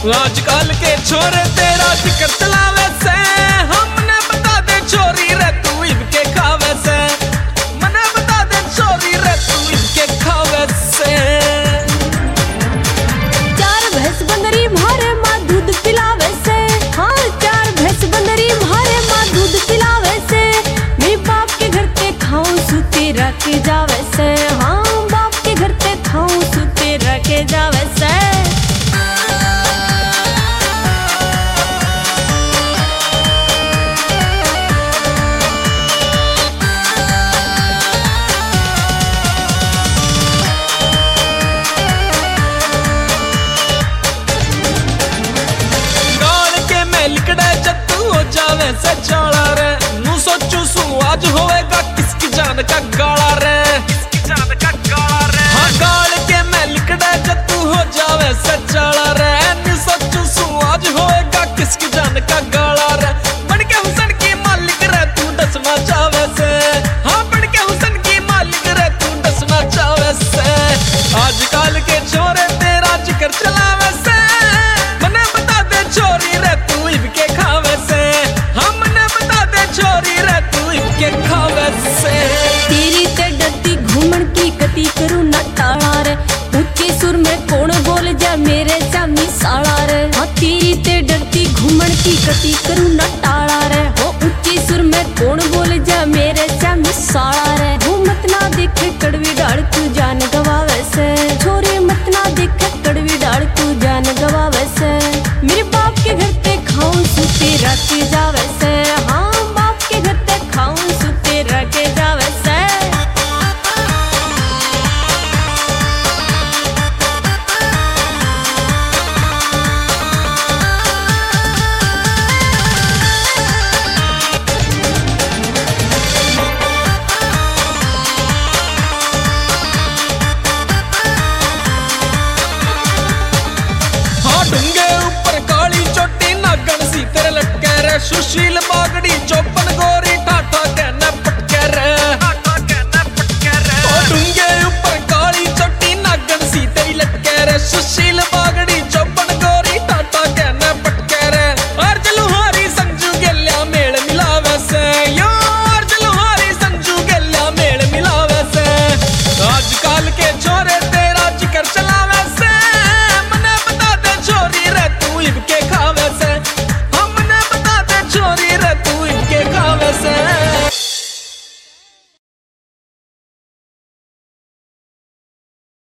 आजकल के छोरे तेरा जिक्र चलावे से, हमने बता दे छोरी रे तू इनके खावे से, मने बता दे छोरी रे तू इनके खावे से। चार भैंस बंदरी मारे माँ दूध पिलावे से, हाँ चार भैंस बंदरी मारे माँ दूध पिलावे से। मैं बाप के घर पे खाऊं सुते रखे जावे से, हाँ बाप के घर पे खाऊं सुते रखे जावे से। से चाला रे नू सोचू सू आज होएगा किसकी जान का गाला रे, किसकी जान का गाला रे। हाँ गाल के मैं लिकड़ा जब तू हो जावे से चाला रे, नू सोचू सू आज होएगा किसकी जान का गाला रे। बन के हुसन की मालिक रे तू डसना चावे से, हाँ बन के हुसन की मालिक रे तू डसना चावे से। आजकल के छोरे तेरा जिक्र चलावे से, मने बता दे छोरी रे तू इनके खावे से, तेरी ते डरती घूमन की कती करूँ न टाला रे, ऊंचे सुर में कौन बोल जा मेरे सामने साला रे। हाँ तेरी ते डरती घूमन की कती करूँ न टाला रे, हो ऊंचे सुर में कौन बोल जा मेरे सामने साला